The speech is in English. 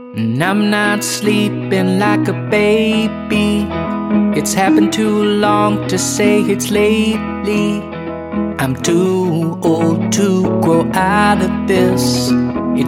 And I'm not sleeping like a baby. It's happened too long to say it's lately. I'm too old to grow out of this.